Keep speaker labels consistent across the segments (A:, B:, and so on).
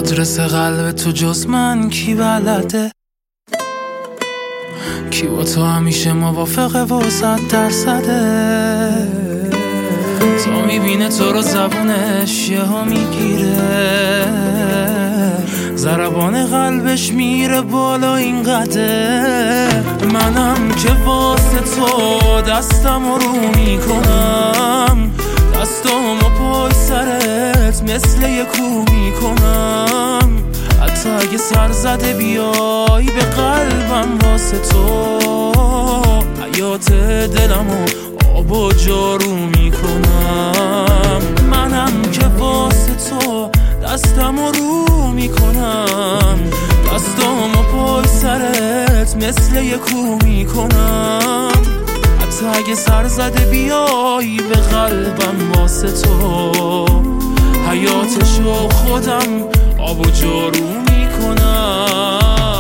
A: آدرس قلب تو جز من کی بلده؟ کی با تو همیشه موافقه و 100%؟ تا میبینه تو رو زبونش یهو میگیره، ضربان قلبش میره بالا اینقدر. منم که واسه تو دستم رو میکنم، دستم و پای سرت مثل یه کو میکنم. حتی اگه سر زده بیای به قلبم واسه تو، حیات دلمو آب و جارو میکنم. منم که واسه تو دستم رو میکنم، دستم و پای سرت مثل یه کو میکنم. حتی اگه سر زده بیای به قلبم واسه تو، حیاتشو خودم آب و جارو میکنم.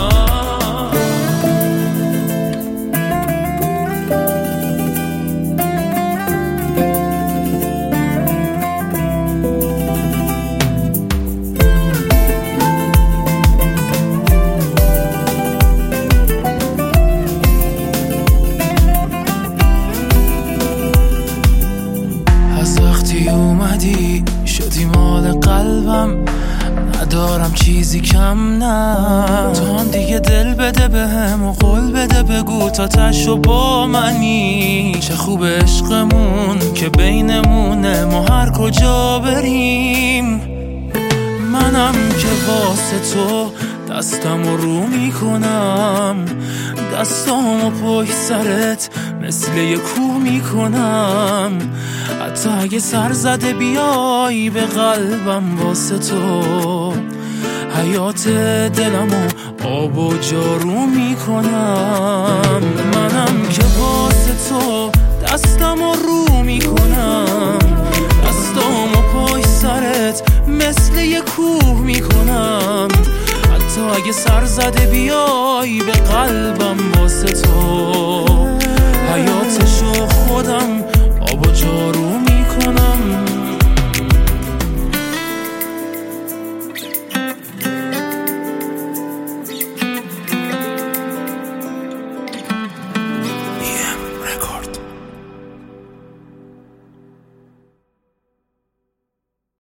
A: از وقتی اومدی شدی مال قلبم، ندارم چیزی کم، نه تو هم دیگه دل بده بهم و قول بده بگو تا تشو با منی. چه خوب عشقمون که بینمونه، ما هر کجا بریم. منم که واسه تو دستم رو میکنم، دستم و پای سرت مثل یه کو میکنم. حتی اگه سر زده بیای به قلبم واسه تو، حیات دلمو آب و جارو میکنم. منم که واسه تو دستم رو میکنم، دستم و پای سرت مثل یه کوه میکنم. حتی اگه سر زده بیای به قلبم واسه تو، حیاتشو خودم